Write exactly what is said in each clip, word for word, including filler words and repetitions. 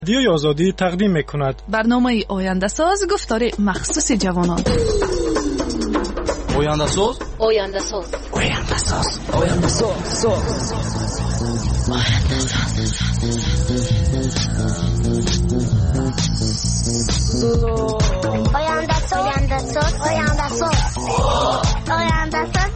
رادیوی آزادی تقدیم می‌کند برنامه آینده ساز گفتار مخصوص جوانان. آینده ساز آینده ساز آینده ساز آینده ساز آینده ساز آینده ساز آینده ساز آینده ساز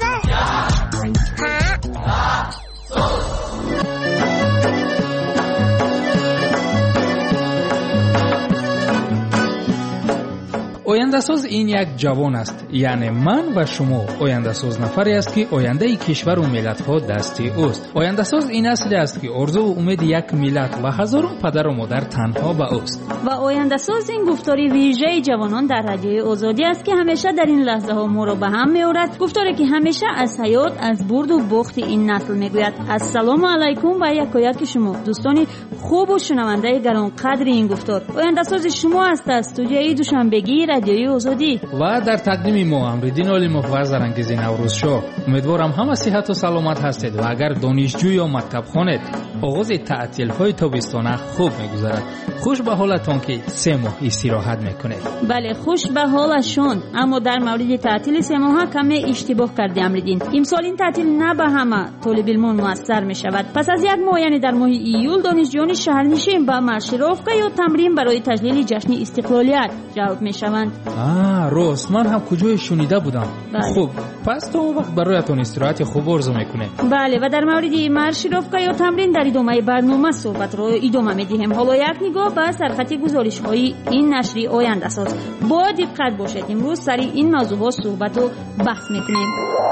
آینده‌ساز این یک جوان است، یعنی من و شما. آینده‌ساز نفری است که آینده کشور و ملت‌ها دستی اوست. آینده‌ساز این اصلی است که آرزو و امید یک ملت و هزاران پدر و مادر تنها به اوست. و آینده‌ساز این گفتاری ویژه جوانان در رادیوی آزادی است که همیشه در این لحظه ها ما را به هم می‌آورد. گفتاری که همیشه از حیات، از برد و باخت این نسل میگوید. السلام علیکم و یکایک شما دوستان خوب و شنونده گرانقدر این گفتار. آینده‌ساز شما است از استودیوی دوشنبگی رادیوی آزادی و در تقدیم ما امردین علیموف و زرانگیز نوروز شاه. امیدوارم همه صحت و سلامت هستید و اگر دانشجو یا مکتب خوانید آغاز تعطیل های تابستانه خوب میگذرد. خوش به حالتان که سه ماه استراحت میکنید. بله خوش به حالشون، اما در مورد تعطیل سه ماه کمی اشتباه کردیم امردین. امسال این تعطیل نه به همه طالب علمان موثر می شود. پس از یک ماه یعنی در ماه ایول دانشجویان شهرنشین به مارشروفکا یا تمرین برای تجلیل جشن استقلالیت جلب می شوند. آه راست، من هم کجای شنیده بودم. بله. خب پس تا وقت برایتون استراحت خوب آرزو میکنه. بله و در مورد مارشروفکا یا تمرین در ادامه برنامه صحبت را ادامه میدیم. حالا یک نگاه به سرخط گزارش های این نشریه آینده‌ساز. با دقت باشید، امروز سر این موضوع ها صحبت و بحث میکنیم.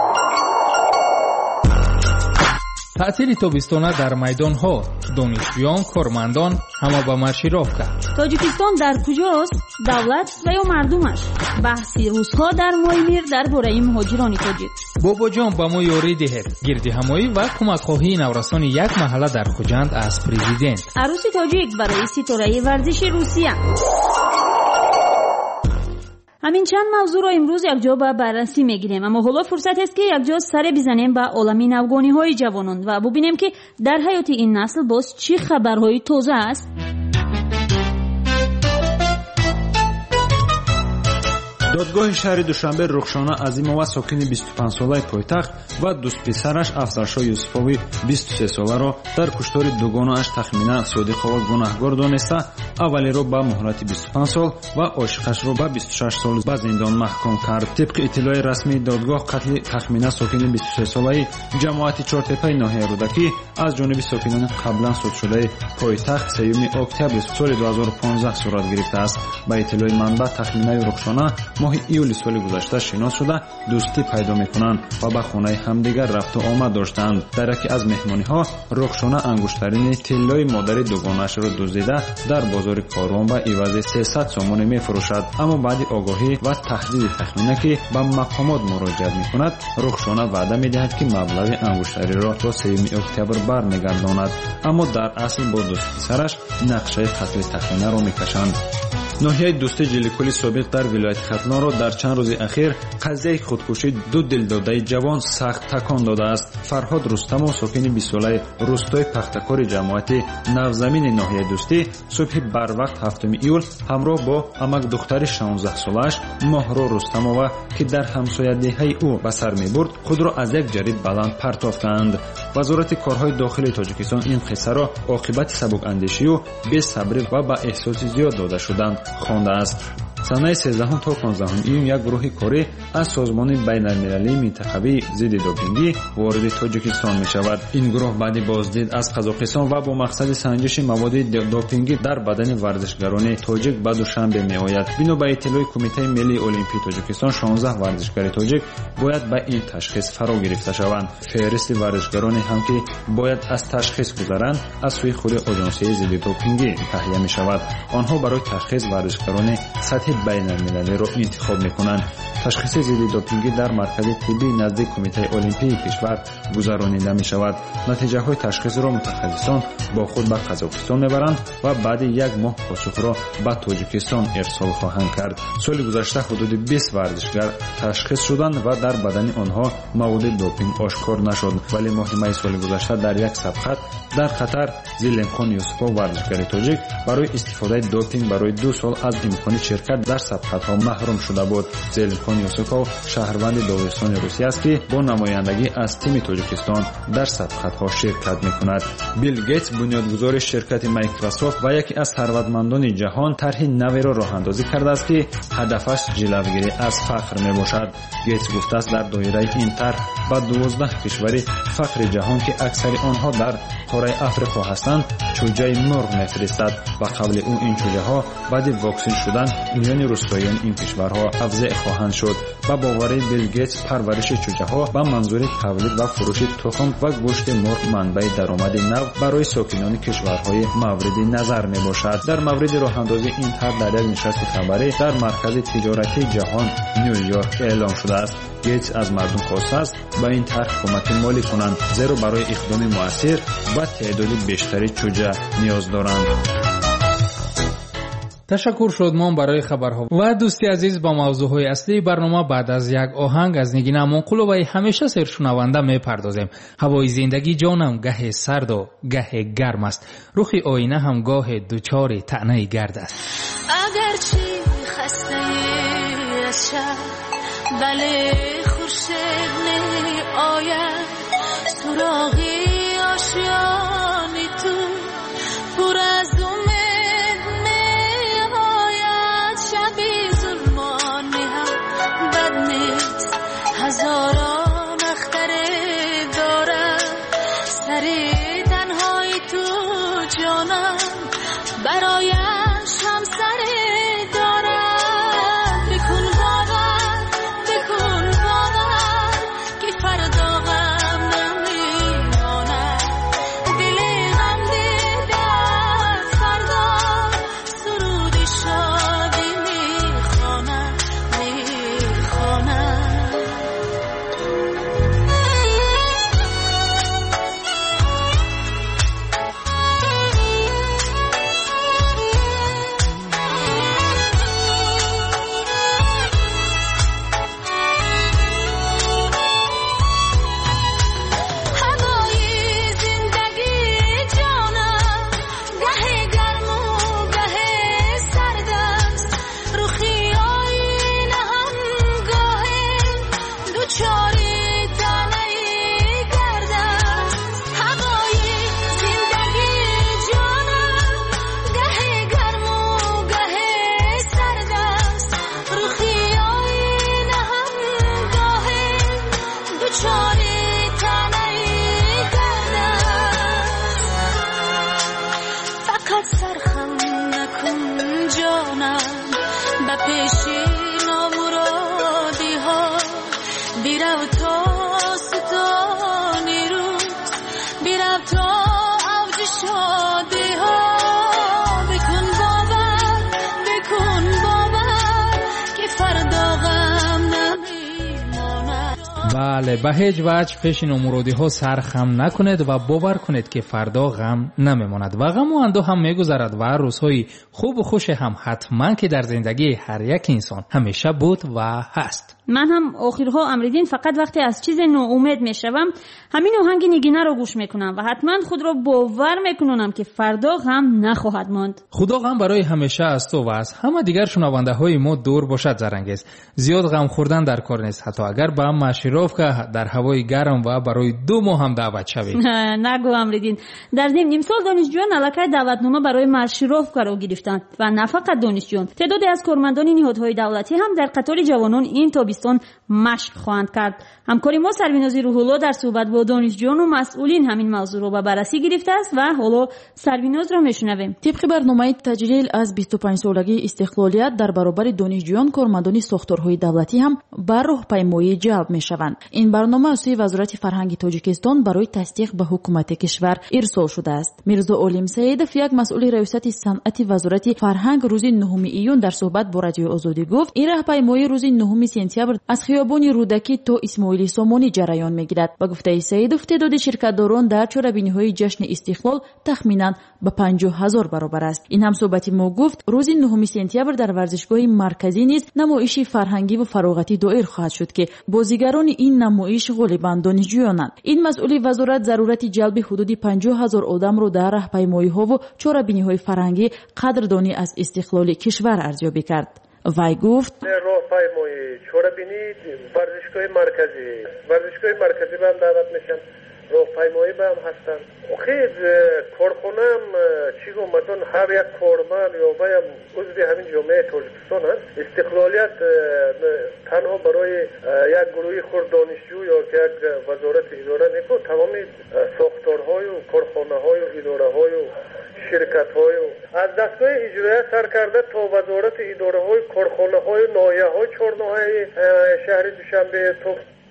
تعطیل تابستانه در میدان ها، دانشجویان، کارمندان همه به مارشروفکا. تاجیکستان در کجاست؟ دولت و یا مردمش؟ بحثی روزها در ماهمیر درباره مهاجران تاجیک. بابا جان به ما یاری دهید. گردی همایی و کمک خواهی نورسان یک محله در خوجند از پرزیدنت. عروس تاجیک برای ستاره ورزش روسیه. همین چند موضوع را امروز یک جا به بررسی میگیریم، اما حالا فرصت است که یک جا سر بزنیم به عالم نوگانی های جوانان و ببینیم که در حیات این نسل باز چی خبرهای تازه است. دادگاه شهر دوشنبه رخشانه عظیمова ساکن بیست و پنج ساله پایتخت و دوست پسرش افضلشاه یوسفوی بیست و سه ساله را در کشتار دوگانه‌اش تخمینا صادقова گناهکار دانسته اولی‌ро به مهلت بیست و پنج سال و عاشقش را به بیست و شش سال به زندان محکوم کرد. طبق اطلاع رسمی دادگاه قتل تخمینا ساکن بیست و سه ساله جماعت چهارتپه ناحیه رودکی از جانب ساکنان قبلا صادر شده پایتخت سیوم اکتبر سال دو هزار و پانزده صورت گرفته است. به اطلاع منبع تخمینای رخشانه ماه ایول سال گذشته شناس شده دوستی پیدا میکنند و به خانه همدیگر رفت و آمد داشتند. در یکی از مهمانی ها رخشانه انگشترین طلای مادر دوگانه‌اش را دزدیده در بازار کاروان به عوض سیصد سومانی میفروشد. اما بعد آگاهی و تهدید تخمینه که به مقامات مراجعه میکند رخشانه وعده میدهد که مبلغ انگشتری را تا سوم اکتبر برمیگرداند، اما در اصل با دوست پسرش نقشه قتل تخمینه را میکشند. ناحیه دوستی جلیکولی سابق در ولایت ختلان را در چند روز اخیر قضیه خودکشی دو دلداده جوان سخت تکان داده است. فرهاد رستم ساکن بیست ساله روستای پختکار جماعت نوزمین ناحیه دوستی صبح بر وقت هفتم ایول همراه با امک دختر شانزده سالش ماهرو رستمова که در همسایه‌دهی او به سر میبرد خود را از یک جریب بلند پرتافتند. وزارت کارهای داخلی تاجیکستان این قصه را عاقبت سبک اندیشی و بی‌صبری و با احساس زیاد داده شدند خوانده است. سنه سیزدهم تا پانزدهم ایون یک گروه کاری از سازمان بین‌المللی منطقوی ضد دوپینگی وارد تاجیکستان می شود. این گروه بعد بازدید از قزاقستان و با مقصد سنجش مواد دوپینگی در بدن ورزشکاران تاجیک به دوشنبه می آید. بنا به اطلاع کمیته ملی المپی تاجیکستان شانزده ورزشکار تاجیک باید به این تشخیص فرا گرفته شوند. فهرست ورزشکارانی هم که باید از تشخیص گذرند از سوی خود آژانسی ضد دوپینگی تهیه می شود. آنها برای تشخیص ورزشکاران سطح بین‌المللی را انتخاب می‌کنند. تشخیص ضد دوپینگی در مرکز طبی نزدیک کمیته المپیک کشور گذرانیده می‌شود. نتیجه‌های تشخیص را متخصصان با خود به قزاقستان می‌برند و بعد یک ماه پاسخ را به تاجیکستان ارسال خواهند کرد. سال گذشته حدود بیست ورزشگر تشخیص شدند و در بدن آنها مواد دوپینگ آشکار نشد، ولی ماه می سال گذشته در یک سبقت در قطر زلمخان یوسفوف ورزشگر تاجیک برای استفاده دوپینگ برای دو سال از امکان شرکت در سبقت‌ها محروم شده بود. زلمخان یوسفوف شهروند داغستان روسیه است که با نمایندگی از تیم تاجیکستان در سبقت‌ها شرکت می‌کند. بیل گیتس بنیانگذار شرکت مایکروسافت و یکی از ثروتمندان جهان طرح نوی را راه‌اندازی کرده است که هدفش جلوگیری از فقر میباشد. گیتس گفته است در دایره این طرح با دوازده کشور فقر جهان که اکثر آنها در قاره آفریقا هستند چوجه مرغ میفرستد و قبل او این چوجه ها بعد واکسین شدن میان روستاییان این کشورها افزایش خواهند شد. با باوری بیل گیتس پرورش چوجه ها با منظور تولید و فروش تخم و گوشت مرغ منبع درآمد نو برای ساکنان کشورهای مورد نظر میباشد. در مورد راهاندازی این طرح در یک نشست خبری در مرکز تجارتی جهان نیویورک اعلام شده است. گیتس از مردم خواسته است با این طرح کمک مالی کنند، زیرا برای اقدام مؤثر و تعداد بیشتری چوجه نیاز دارند. تشکر شادمان برای خبرها و دوستی عزیز. با موضوعهای اصلی برنامه بعد از یک آهنگ از نگین امانقلوی همیشه سرشنونده میپردازیم. هوای زندگی جانم گه سرد و گه گرم است، رخ آینه هم گاه دوچار طعنه گرد است. اگرچه خسته از شب بله خورشید نمی آید، سراغی آشیانی تو پر از امید می آید. شبی ظلمانی هم بد نیست، هزاران اختره دارد، سری تنهایی تو جانم برایش هم سری دارد. بکن باور بکن باور که فردا غم نمیماند، دل غم دیده فردا سرودی شادی میخواند میخواند. بله، به هیچ وجه پیش این مرادی ها سر خم نکنید و باور کنید که فردا غم نمیماند و غم و اندوه هم میگذرد و روزهای خوب و خوش هم حتما که در زندگی هر یک انسان همیشه بود و هست. من هم آخرها امریدین فقط وقتی از چیز ناامید میشوم همین آهنگ نگینه رو گوش میکنم و حتما خود را باور میکنم که فردا غم نخواهد ماند. خدا غم برای همیشه است تو و از همه دیگر شنونده های ما دور باشد. زرنگیز زیاد غم خوردن در کار نیست، حتی اگر به هم مشروف که در هوای گرم و برای دو ماه هم دعوت شوید. نگو امریدین. در ضمن امسال دانشجویان الکی دعوتنامه برای مشروف رو گرفتند و نه فقط دانشجویان، تعدادی از کارمندان نهادهای دولتی هم در قطار جوانان این تابستان مشق خواهند کرد. همکاری ما سرویناز روح‌الله در صحبت با دانشجویان و مسئولین همین موضوع رو به بررسی گرفته است و حالا سرویناز را میشنویم. طبق برنامه تجلیل از بیست و پنج سالگی استقلالیت در برابر دانشجویان، کارمندان ساختارهای دولتی هم بر راهپیمایی جلب میشوند. این برنامه از سوی وزارت فرهنگ تاجیکستان برای تصدیق به حکومت کشور ارسال شده است. میرزا علیم سیدов یک مسئول ریاست صنعت وزارت فرهنگ روز نهم ایون در صحبت با رادیو آزادی گفت این راهپیمایی روز نهم سپتامبر از خیابان رودکی تا اسماعیلی سامانی جریان میگیرد. با گفته سیدов تعداد شرکت‌داران در چهاربینی‌های جشن استقلال تخمیناً به پنجاه هزار برابر است. این هم صحبت ما گفت روز نهم سپتامبر در ورزشگاه مرکزی نیز نمایش فرهنگی و فراغتی دایر خواهد شد که بازیگران این نمایش غالباً دانشجویانند. این مسئول وزارت ضرورت جلب حدود پنجاه هزار آدم را در راهپیمایی‌ها و چهاربینی‌های فرهنگی قدردانی از استقلال کشور ارزیابی کرد. وی گفت راهپیمایی چهاربینی ورزشگاه مرکزی ورزشگاه مرکزی به هم دعوت میشن، راهپیمایی به هم هستن. خیلی کارخانه هم چی گم مثلا هر یک کارمند یا باید عضو همین جامعه تاجیکستان هست. استقلالیت تنها برای یک گروه خرد دانشجو یا یک وزارت اداره نیست، تمامی ساختارهای و کارخانه های و اداره های و شرکت های و از دستگاه اجرایی سر کرده تا وزارت اداره های کارخانه های ناحیه های چهار ناحیه شهر دوشنبه تو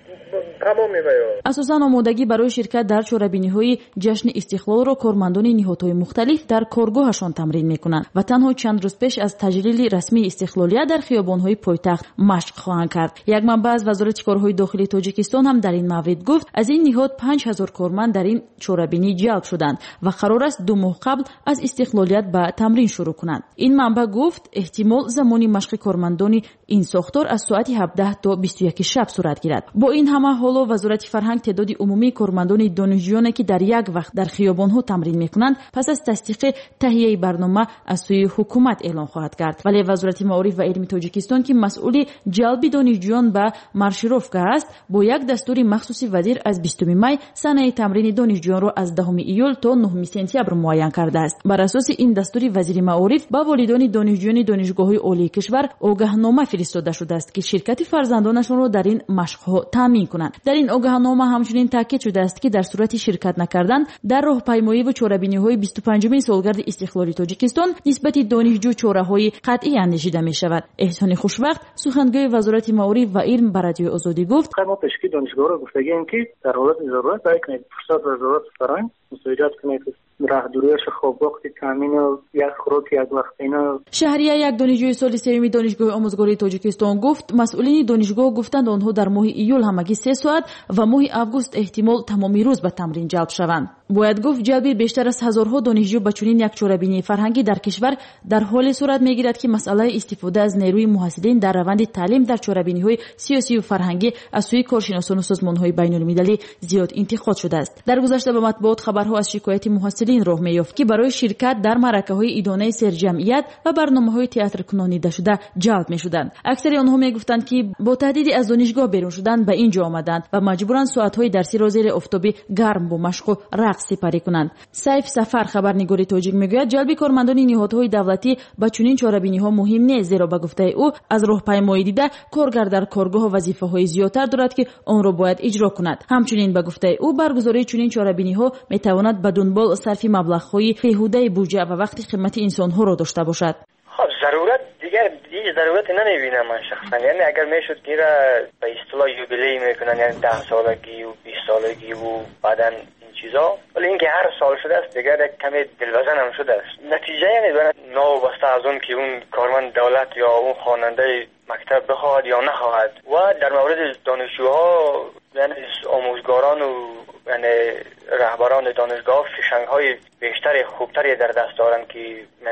تمامی بیان. اساساً آمادگی برای شرکت در چهاربینی‌های جشن استقلال را کارمندان نهادهای مختلف در کارگاهشان تمرین می‌کنند و تنها چند روز پیش از تجلیل رسمی استقلالیت در خیابان‌های پایتخت مشق خواهند کرد. یک منبع از وزارت کارهای داخلی تاجیکستان هم در این مورد گفت از این نهاد پنج هزار کارمند در این چهاربینی جلب شدند و قرار است دو ماه قبل از استقلالیت به تمرین شروع کنند. این منبع گفت احتمال زمانی مشق کارمندان این ساختار از ساعت هفده تا بیست و یک شب صورت گیرد. با این همه حالا وزارت فرهنگ تعداد عمومی کارمندان دانشجویانی که در یک وقت در خیابان‌ها تمرین می‌کنند پس از تصدیق تهیه برنامه از سوی حکومت اعلان خواهد کرد. ولی وزارت معارف و علم تاجیکستان که مسئول جلب دانشجویان به مارشیروفکا است با یک دستور مخصوصی وزیر از بیستم می سنه تمرین دانشجویان را از دهم ایول تا نهم سپتامبر معین کرده است. بر اساس این دستور وزیر معارف با والدان دانشجویان دانشگاه‌های عالی کشور آگاهنامه فرستاده شده است که شرکت فرزندانشان را در این مشق‌ها تامین کنند. در این آگاهنامه همچنین تاکید شده است که در صورت شرکت نکردن در راهپیمایی و چهاربینی‌های بیست و پنجمین سالگرد استقلال تاجیکستان نسبت دانشجو چاره‌های قطعی اندیشیده می‌شود. احسان خوشبخت سخنگوی وزارت معارف و علم به رادیو آزادی گفت ما تشکیل دانشگاه را گفتگیم که در حالت ضرورت برای فرصت وزارت فرهنگ مساعدت کنید راهدوریش خواب وقت تامین یک خوراک یک وقت اینا. شهریه یک دانشجوی سال سوم دانشگاه آموزگاری تاجیکستان گفت مسئولین دانشگاه گفتند آنها در ماه ایول همگی سه ساعت و ماه آگوست احتمال تمامی روز به تمرین جلب شوند. باید گفت جلب بیشتر از هزارها دانشجو به چنین یک چهاربینی فرهنگی در کشور در حال صورت میگیرد که مسئله استفاده از نیروی محصلین در روند تعلیم در چهاربینی‌های سیاسی و فرهنگی از سوی کارشناسان و سازمان‌های بین‌المللی زیاد انتقاد شده است. در گذشته به مطبوعات خبرها از شکایت محصلین راه می‌یافت که برای شرکت در معرکه‌های ادانه سرجمعیت و برنامه‌های تئاتر کنانیده شده جلب می‌شدند. اکثر آنها می‌گفتند که با تهدید از دانشگاه بیرون شدن به اینجا آمدند و مجبورند ساعت‌های درسی را زیر آفتابی گرم با مشق و رقص سپری کنند. سیف سفر خبرنگار تاجیک میگوید جلب کارمندان نهادهای دولتی به چنین چهاربینی‌ها مهم نیست، زیرا به گفته او از راهپیمایی دیده کارگر در کارگاه وظیفه‌های زیادتر دارد که آن را باید اجرا کند. همچنین به گفته او برگزاری چنین چهاربینی‌ها میتواند به دنبال صرف مبلغ‌های بیهوده بودجه و وقت خدمت انسان‌ها را داشته باشد. خب ضرورت دیگه دیگه ضرورت نمیبینم من شخصا، یعنی اگر میشد که به اصطلاح یوبیلی میکنن، یعنی ده سالگی و بیست سالگی و بعدن چیزا، ولی اینکه هر سال شده است دیگه کمی دلوزن هم شده است. نتیجه یعنی نابسته از اون که اون کارمند دولت یا اون خواننده مکتب بخواهد یا نخواهد. و در مورد دانشجوها یعنی آموزگاران و یعنی رهبران دانشگاه فشنگ‌های بیشتر خوبتری در دست دارند که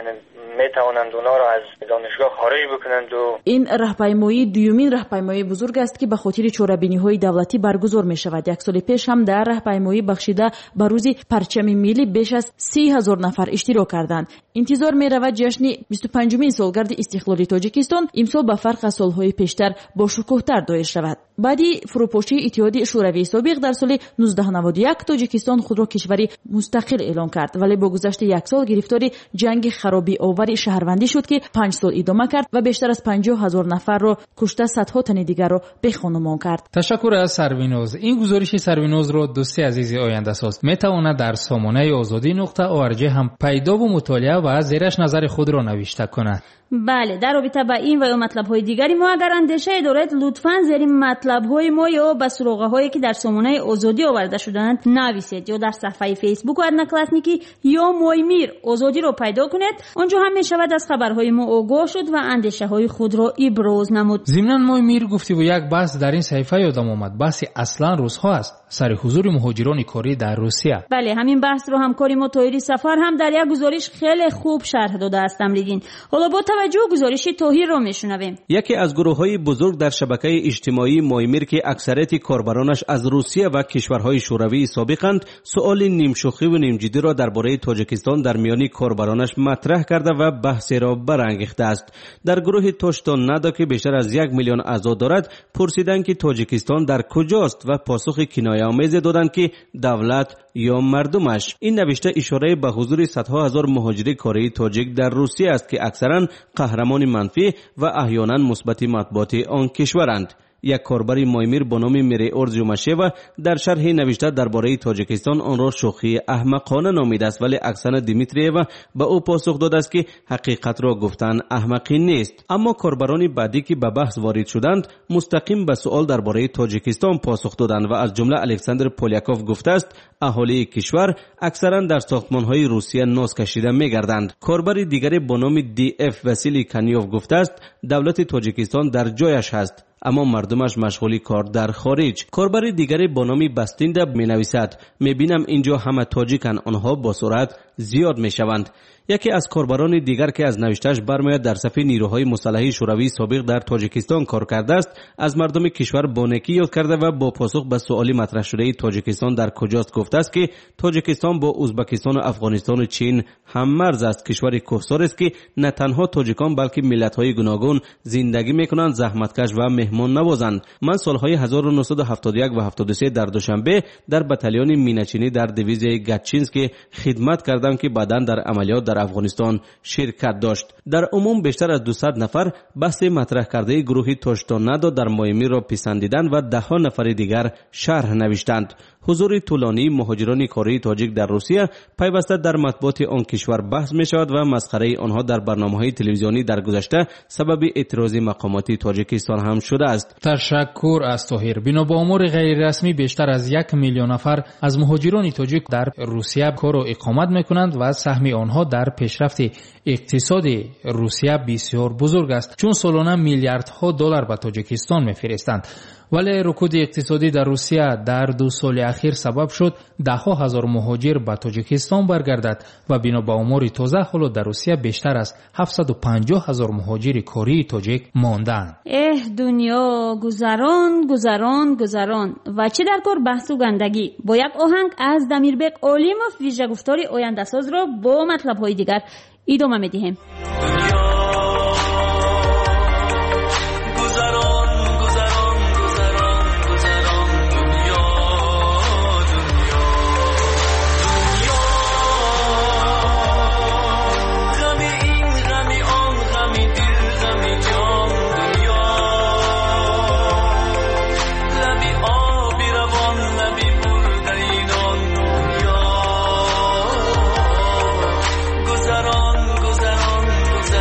میتوانند اونا را از دانشگاه خارج بکنند. و این راهپیمایی دومین راهپیمایی بزرگ است که به خاطر چهاربینی‌های دولتی برگزار می شود. یک سال پیش هم در راهپیمایی بخشیده به روز پرچم ملی بیش از سی هزار نفر اشتراک کردند. انتظار می رود جشن بیست و پنجمین سالگرد استقلال تاجیکستان امسال به فرق از سالهای پیشتر با شکوه‌تر دایر شود. بعدی فروپاشی اتحادیه شوروی سابق در سال نوزده نود و یک تاجیکستان توجیکستان خود را کشوری مستقل اعلام کرد، ولی با گذشت یک سال گرفتاری جنگ خرابی آور شهروندی شد که پنج سال ادامه کرد و بیشتر از پنجاه هزار نفر را کشته، صدها تن دیگر را به خانمان کرد. تشکر از سروینوز. این گزارش سروینوز را دوستی عزیز آینده ساز میتواند در سامانه آزادی نقطه org هم پیدا و مطالعه و زیرش نظر خود را نوشته کند. بله، در رابطه با این و یا مطلب‌های دیگری ما اگر اندیشه دارید لطفاً زیر مطلب‌های ما یا به سراغ‌هایی که در سامانه آزادی آورده شدند نویسید یا در صفحه فیسبوک و ادنا کلاسنیکی یا مویمیر آزادی را پیدا کنید. آنجا هم می‌شود از خبرهای ما آگاه شد و اندیشه‌های خود را ابراز نمود. ضمناً مویمیر گفتی و یک بحث در این صفحه یادم آمد، بحث اصلاً روزها است سر حضور مهاجران کاری در روسیه. بله، همین بحث رو همکاری ما طاهری سفر هم در یک گزارش خیلی خوب شرح داده است. تمریدین حالا با توجه گزارش طاهر رو میشنویم. یکی از گروه‌های بزرگ در شبکه اجتماعی مویمیر که اکثریت کاربرانش از روسیه و کشورهای شوروی سابقند، سؤال نیم شوخی و نیم جدی را درباره تاجیکستان در میان کاربرانش مطرح کرده و بحث را برانگیخته است. در گروه توشتان ندا که بیشتر از یک میلیون اعضا دارد، پرسیدند که تاجیکستان در کجاست و پاسخ کنایه‌آمیز دادند که دولت یا مردمش. این نوشته اشاره به حضور صدها هزار مهاجر کاری تاجیک در روسیه است که اکثرا قهرمان منفی و احیانا مثبت مطبوعات آن کشورند. یک کاربر مویمیر به نام میری اورجوماشیو در شرح نوشته درباره تاجیکستان آن را شوخی احمقانه نامیده است، ولی اکسانا دیمیتریوا به او پاسخ داده است که حقیقت را گفتن احمقی نیست. اما کاربران بعدی که به بحث وارد شدند مستقیم به سوال درباره تاجیکستان پاسخ دادند و از جمله الکساندر پولیاکوف گفته است اهالی کشور اکثرا در ساختمان‌های روسیه ناز کشیده می‌گردند. کاربر دیگری به نام دی اف واسیلی کانیوف گفته است دولت تاجیکستان در جایش هست اما مردمش مشغولی کار در خارج. کاربر دیگری با نام بستینده می نویسد می بینم اینجا همه تاجیکن، آنها با سرعت زیاد می شوند. یکی از کاربران دیگر که از نوشتهش برمیاد در صف نیروهای مسلح شوروی سابق در تاجیکستان کار کرده است، از مردم کشور بانکی یاد کرده و با پاسخ به سوالی مطرح شده تاجیکستان در کجاست گفته است که تاجیکستان با ازبکستان و افغانستان و چین هم مرز است. کشور کوهسار است که نه تنها تاجیکان بلکه ملت‌های گوناگون زندگی می‌کنند، زحمتکش و مهمان نوازند. من سالهای هزار و نهصد و هفتاد و یک و هفتاد و سه در دوشنبه در بتالون میناچینی در دیویز گاتچینسک خدمت کردم که بعداً در عملیات در افغانستان شرکت داشت. در عموم بیشتر از دویست نفر بحث مطرح کرده گروهی توشتان ندا در مویمیر را پسندیدند و ده ها نفر دیگر شرح نوشتند. حضور طولانی مهاجران کاری تاجیک در روسیه پیوسته در مطبوعات آن کشور بحث می شود و مسخره آنها در برنامه‌های تلویزیونی در گذشته سبب اعتراض مقامات تاجیکستان هم شده است. تشکر از طاهر. بنا به آمار غیر رسمی بیشتر از یک میلیون نفر از مهاجران تاجیک در روسیه کار و اقامت میکنند و سهم آنها در پیشرفت اقتصاد روسیه بسیار بزرگ است، چون سالانه میلیاردها دلار به تاجیکستان میفرستند. ولی رکود اقتصادی در روسیه در دو سال اخیر سبب شد ده ها هزار مهاجر به تاجیکستان برگردد و بنا به آمار تازه حالا در روسیه بیشتر از هفتصد و پنجاه هزار مهاجر کاری تاجیک ماندند. اه دنیا گذران گذران گذران و چه در کار بحث و گندگی. با یک آهنگ از دمیربک علیموف ویژه گفتاری آینده ساز را با مطلب های دیگر ادامه میدهیم. گذران گذران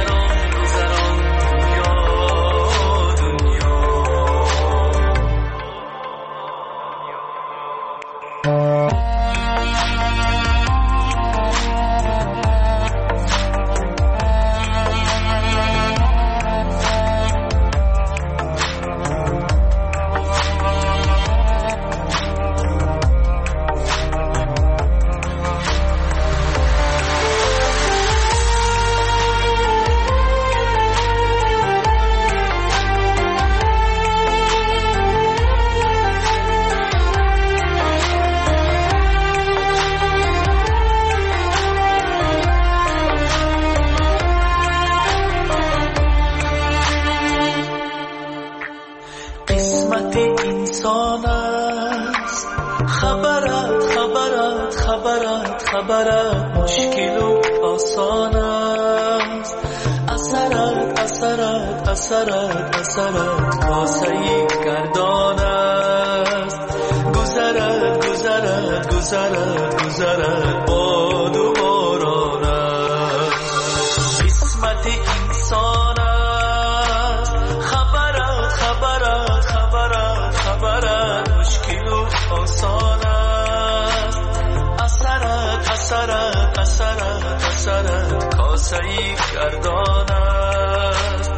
خبرت مشکل و آسان است. اثرت اثرت اثرت اثرت واسه گردان است. گذرت گذرت گذرت گذرت باد و باران است. قسمت انسان است. خبرت خبرت خبرت خبرت مشکل و آسان است. اثرت اثرت اثرت اثرت کاسه گردان است.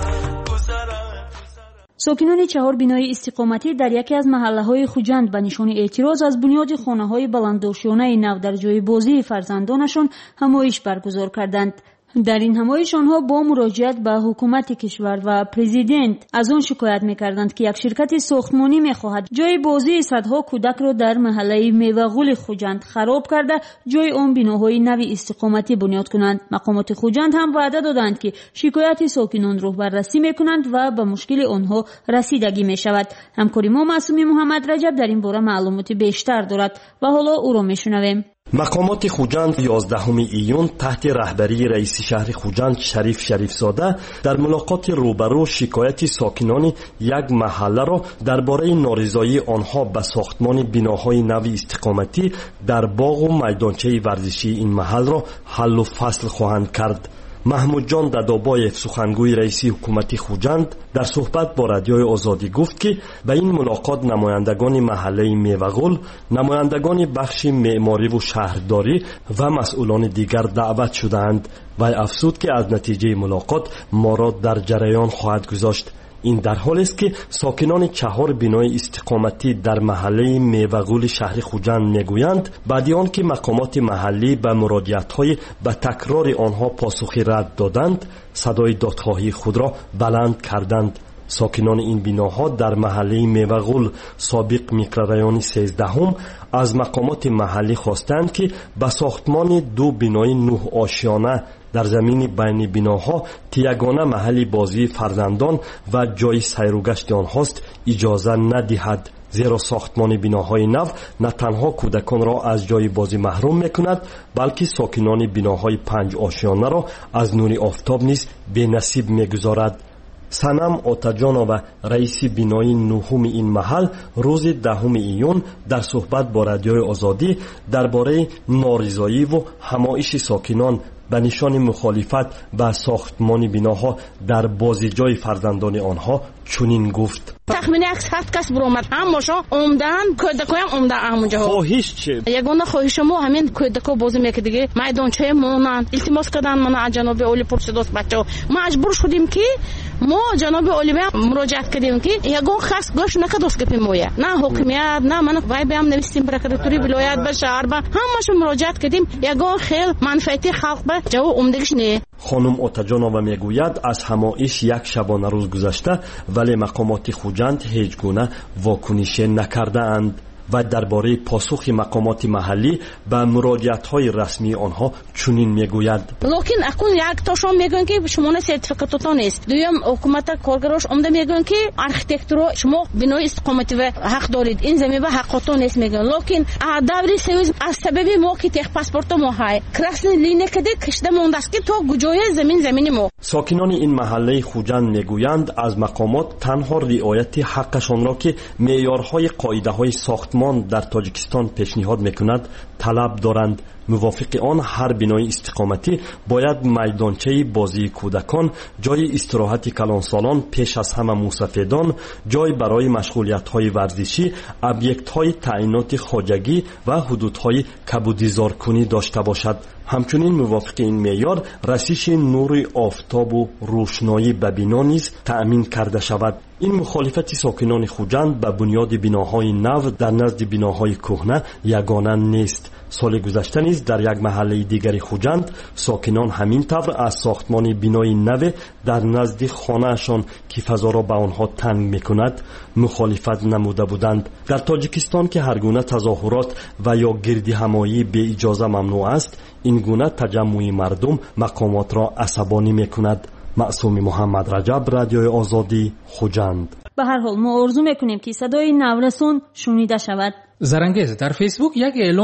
ساکنان چهار بینای استقامتی در یکی از محله‌های خوجند به نشان اعتراض از بنیاد خانه‌های بلنددوشانه نو در جای بازی فرزندانشان همایش برگزار کردند. در این همایش آنها با مراجعت به حکومت کشور و پرزیدنت از آن شکایت می‌کردند که یک شرکت ساختمانی می‌خواهد جای بازی صدها کودک را در محله میوه‌غول خوجند خراب کرده جای آن بناهای نو استقامتی بنیاد کنند. مقامات خوجند هم وعده دادند که شکایت ساکنان را بررسی می‌کنند و به مشکل آنها رسیدگی می‌شود. همکار ما معصومی محمد رجب در این باره معلومات بیشتر دارد و حالا او را می‌شنویم. مقامات خوجند یازدهم ایون تحت رهبری رئیس شهر خوجند شریف شریفزاده در ملاقات روبرو شکایت ساکنان یک محله را درباره نارضایی آنها به ساختمان بناهای نو استقامتی در باغ و میدانچه ورزشی این محل را حل و فصل خواهند کرد. محمود جان دادابایف سخنگوی رئیس حکومت خوجند در صحبت با رادیوی آزادی گفت که به این ملاقات نمایندگان محله میوه‌غول، نمایندگان بخش معماری و شهرداری و مسئولان دیگر دعوت شدند و افزود که از نتیجه ملاقات ما را در جریان خواهد گذاشت. این در حالی است که ساکنان چهار بنای استقامتی در محله میوه‌غول شهر خوجند میگویند بعد آن که مقامات محلی به مراجعت‌های به تکرار آنها پاسخی رد دادند صدای دادخواهی خود را بلند کردند. ساکنان این بناها در محله میوه‌غول سابق میکروریان سیزدهم از مقامات محلی خواستند که به ساختمان دو بنای نه آشیانه در زمین بین بناها که یگانه محل بازی فرزندان و جای سیر و گشت آنهاست اجازه ندهد، زیرا ساختمان بناهای نو نه تنها کودکان را از جای بازی محروم میکند بلکه ساکنان بناهای پنج آشیانه را از نور آفتاب نیز بی نصیب میگذارد. سنم آتاجانو رئیس بینای نهم این محل روز دهم ایون در صحبت با رادیوی آزادی درباره نارضایی و همایش ساکنان به نشان مخالفت با ساختمان بناها در بازیجای فرزندان آنها چنین گفت: تخمین هفت کس برآمد، همشون عمدن کودکایم عمده همونجا. خواهش چی؟ یگانه خواهش ما همین کودکا بازی میکنه دیگه میدانچه مونن التماس کردن من جناب اولی پرسیدوس بچه‌ها مجبور شدیم که ما جناب اولی مراجعت کردیم که یگان خاص گوش نکدوس که مویا نه حکومت نه من وای بهم نوشتیم پرکراتوری ولایت به شهر به همشون مراجعت کردیم یگان خیل منفعتی خلق به جواب عمدگیش نه. خانم آتاجانова میگوید از همایش یک شبانه روز گذشته ولی مقامات خوجند هیچ گونه واکنش نکردند و درباره پاسخ مقامات محلی به مراجعت‌های رسمی آنها چنین میگوید: لکن اکنون یک تاشون میگن که شما سرتیفیکاتتون نیست، دوم حکومت کارگراش عمده میگن که آرکیتکتورا شما بنای استقامتی و حق دارید این زمین به حقتون نیست میگن. لکن دوری سویز از سبب ما که تخ پاسپورت ما های کراسن لینه کده کشته مونده است که تو گوجای زمین زمین ما. ساکنان این محله خوجند میگویند از مقامات تنها رعایت حقشان را که معیارهای قاعده‌های ساختمان در تاجیکستان پیشنهاد میکند طلب دارند. موافق آن هر بنای استقامتی باید میدانچه بازی کودکان، جای استراحت کلانسالان پیش از همه موسفیدان، جای برای مشغولیت‌های ورزشی، ابیکت‌های تعیینات خواجگی و حدودهای کبودیزارکنی داشته باشد. همچنین موافق این معیار رسیش نور آفتاب و روشنایی به بنا نیز تأمین کرده شود. این مخالفت ساکنان خوجند به بنیاد بناهای نو در نزد بناهای کهنه یگانه نیست. سال گذشته نیز در یک محله دیگری خوجند ساکنان همین طور از ساختمان بنای نو در نزد خانه‌شان که فضا را به آنها تنگ می‌کند مخالفت نموده بودند. در تاجیکستان که هر گونه تظاهرات و یا گردی همایی به اجازه ممنوع است، این گونه تجمع مردم مقامات را عصبانی می‌کند. معصومی محمد رجب، رادیوی آزادی، خوجند. به هر حال ما آرزو میکنیم که صدای نورسون شنیده شود. زرنگیز در فیسبوک یک اعلام بود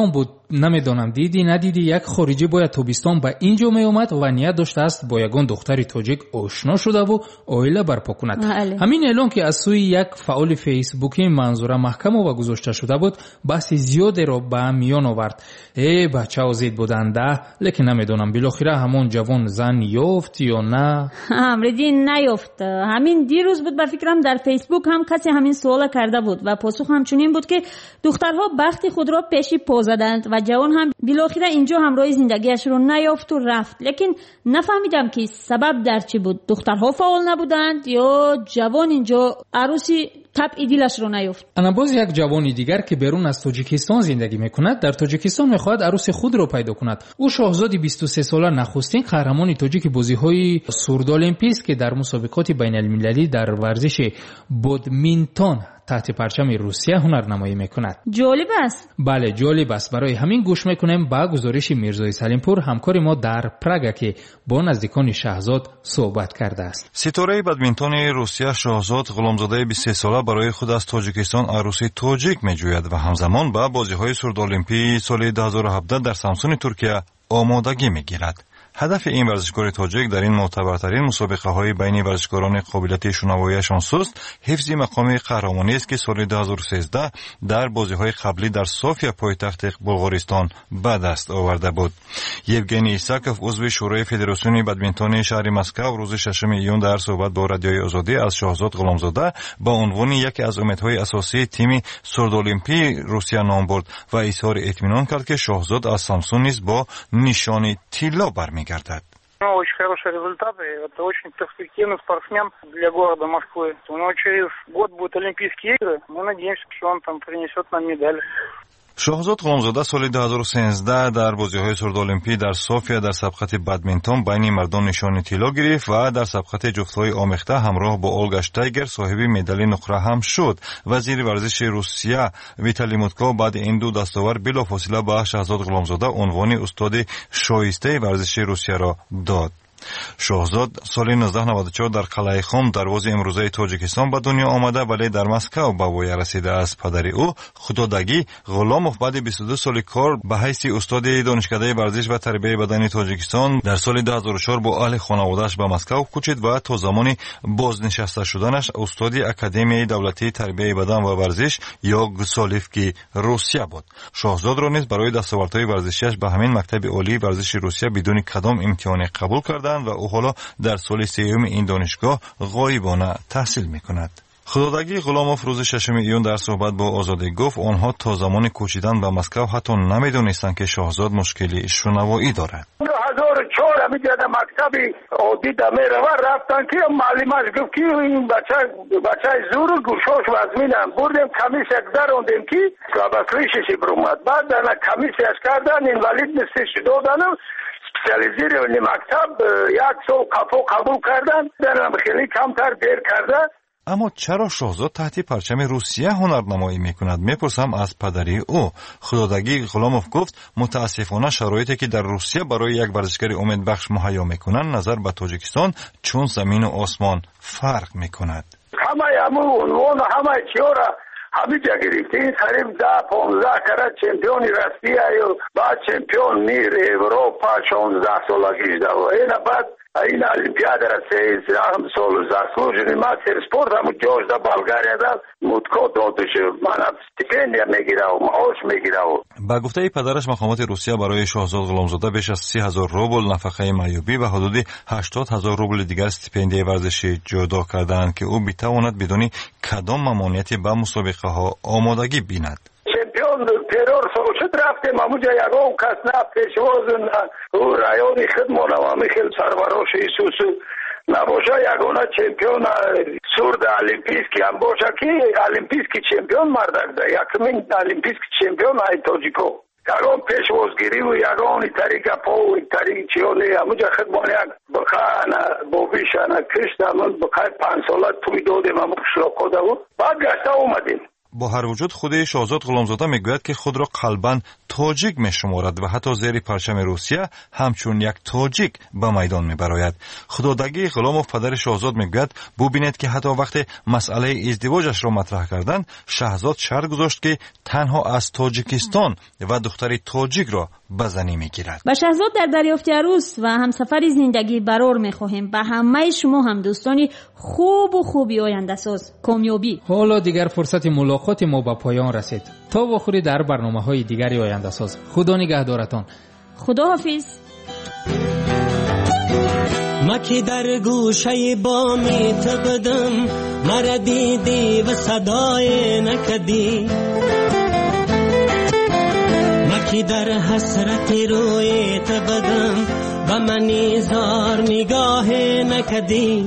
نمیدونم دیدی ندیدی یک خارجی باید توبستان به اینجا می اومد و نیت داشته است با یگان دختری تاجیک آشنا شده و عائله برپا کند. همین اعلان که از سوی یک فعال فیسبوکی منظوره محکم و گذاشته شده بود بحث زیادی را به میان آورد. ای بچه ها زید بودنده، لیکن نمیدونم بالاخره همون جوان زن یافت یا نه. امردین نیافت. همین دیروز بود به فکرم در فیسبوک هم کسی همین سوال کرده بود و پاسخ همچنین بود که دخترها بخت خود را پیشی پا زدند و جوان هم بالاخره اینجا همراه زندگیش رو نیافت و رفت. لیکن نفهمیدم که سبب در چی بود. دخترها فعال نبودند یا جوان اینجا عروسی طبع دیلش رو نیافت. انا باز یک جوانی دیگر که بیرون از تاجیکستان زندگی میکند در تاجیکستان میخواهد عروس خود رو پیدا کند. او شاهزاد بیست و سه ساله نخستین قهرمان تاجیک بازی‌های سرد المپیک است که در مسابقات بین المللی در ورزش بادمینتون تحت پرچم روسیه هنرنمایی میکند. جالب است. بله جالب است. برای همین گوش میکنیم به گزارش میرزای سلیمپور همکار ما در پراگ که با نزدیکان شاهزاد صحبت کرده است. ستاره بادمینتون روسیه شاهزاد غلامزاده بیست و سه ساله برای خود از تاجیکستان عروسی تاجیک میجوید و همزمان به بازی‌های سرد المپیک سال دو هزار و هفده در سامسون ترکیه آمادگی میگیرد. هدف این ورزشکار تاجیک در این معتبرترین مسابقه های بین ورزشکاران قابلیت شنواییشان سست حفظ مقام قهرمانی است که سال دو هزار و سیزده در بازی‌های قبلی در صوفیا پایتخت بلغارستان به دست آورده بود. یوگنی ایساکوف عضو شورای فدراسیون بادمینتون شهر مسکو روز ششم ایون در صحبت با رادیوی آزادی از شاهزاد غلامزاده با عنوان یکی از امیدهای اساسی تیم سرد المپیک روسیه نام برد و اظهار اطمینان کرد که شاهزاد از سامسون نیز با نشان طلا برمی‌گردد. Очень хорошие результаты. Это очень перспективный спортсмен для города Москвы. Но через год будут Олимпийские игры. Мы надеемся, что он там принесет нам медаль. شاهزاد غلامزاده سال دو هزار و سیزده در بازی‌های سرد المپیک در صوفیا در سبقت بادمینتون بین مردان نشان طلا گرفت و در سبقت جفت‌های آمیخته همراه با اولگا شتایگر صاحب مدال نقره هم شد. وزیر ورزش روسیه ویتالی موتکو بعد این دو دستاورد بلافاصله به شاهزاد غلامزاده عنوان استاد شایسته ورزش روسیه را داد. شاهزاد سال نوزده نود و چهار در قلعه خم دروازه امروزه تاجیکستان به دنیا آمده ولی در مسکو به وای رسیده است. پدر او خدادگی غلاموف بعد بیست و دو سال کار به حیث استاد دانشکده ورزش و تربیت بدنی تاجیکستان در سال دو هزار و چهار با اهل خانواده‌اش به مسکو کوچید و تا زمان بازنشسته شدنش استاد اکادمی دولتی تربیت بدن و ورزش یا گسالیفکی روسیه بود. شاهزاد را نیز برای دستاوردهای ورزشیش به همین مکتب عالی ورزش روسیه بدون کدام امتحانی قبول کرد و او حالا در سال سیوم این دانشگاه غایبانه تحصیل میکند. خدادگی غلاموف روز ششم ایون در صحبت با آزادی گفت آنها تا زمان کوچیدن به مسکو حتی نمیدونستند که شاهزاد مشکلی شنوایی دارد. دو هزار و چهار میگه مکتب عادی دمیره و رفتن که معلمش گفت که این بچه بچه زور گوشاش وزمینم بردیم کمیس یک دروندیم که کابکلیشش برومد بعد در کمیسش کردن این ولید نستش دادن سپسیالیزیری مکتب یک سال کفو قبول کردن درم خیلی کمتر دیر کرده. اما چرا شاهزاد تحت پرچم روسیه هنرنمایی میکند؟ میپرسم از پدری او. خدادگی غلاموف گفت متاسفانه شرایطی که در روسیه برای یک ورزشکار امیدبخش مهیا میکنند نظر به تاجیکستان چون زمین و آسمان فرق میکند. همه همون عنوان همه چیارا همه جا گرفت. این قریب ده پانزده کرد چمپیون روسیه و بعد چمپیون میر اروپا شانزده سالگیش ده و این بعد این المپیاد را سیزده سال заслуженный мастер спорта هم جاش ده بلغاریا ده متکو دادش من استیپندیا میگیره و معاش میگیره. با گفته پدرش مقامات روسیه برای شاهزاد غلامزاده بیش از سی هزار روبل نفقه معیوبی و حدود هشتاد هزار روبل دیگر استیپندیای ورزشی جدا کردند که او بتواند بدون کدام ممانعتی به مسابقه ها آمادگی بیند. چمپیون ترور سوشت رفتیم همونجا یکم کس نه پیشواز نه او رایانی خدمانه و میخیل سربراش ایسوسو نباشه یکونه چمپیون سرد المپیسکی هم باشه که المپیسکی چمپیون مردک ده یکمین المپیسکی چمپیون های تاجیکو یکم پیشوازگیری و یکم طریق پا و طریق چیونه همونجا خدمانه یک بخانه بابیشانه کشت همون بخای پنج سالت توی دادیم همون شلاکو ده بود بعد گشته اومدیم. با هر وجود خود شاهزاد غلامزاده میگوید که خود را قلباً تاجیک میشمارد و حتی زیر پرچم روسیه همچون یک تاجیک به میدان میبراید. خدادگی غلاموف پدرش آزاد میگوید ببینید که حتی وقتی مسئله ازدواجش را مطرح کردند شاهزاد شرط گذاشت که تنها از تاجیکستان و دختری تاجیک را به زنی میگیرد. با شاهزاد در دریافت عروس و همسفر زندگی برار میخواهیم به همه شما هم دوستانی خوب و خوبی آینده ساز کامیابی. حالا دیگر فرصت ملاقات ما به پایان رسید. تا بخوری در برنامه های دیگری آینده ساز. خدا نگهدارتان. خدا حافظ. ما که در گوشه بامی تبدم مرا دیدی و صدای نکدی، ما که در حسرت روی تبدم و منی زار نگاه نکدی،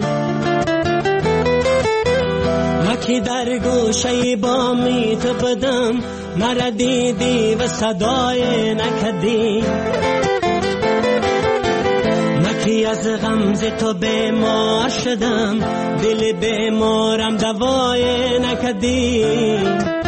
ما که در گوشه بامی تبدم مرا دیدی و صدای نکدی، که از غمز تو بیمار شدم دل بیمارم دوای نکدی.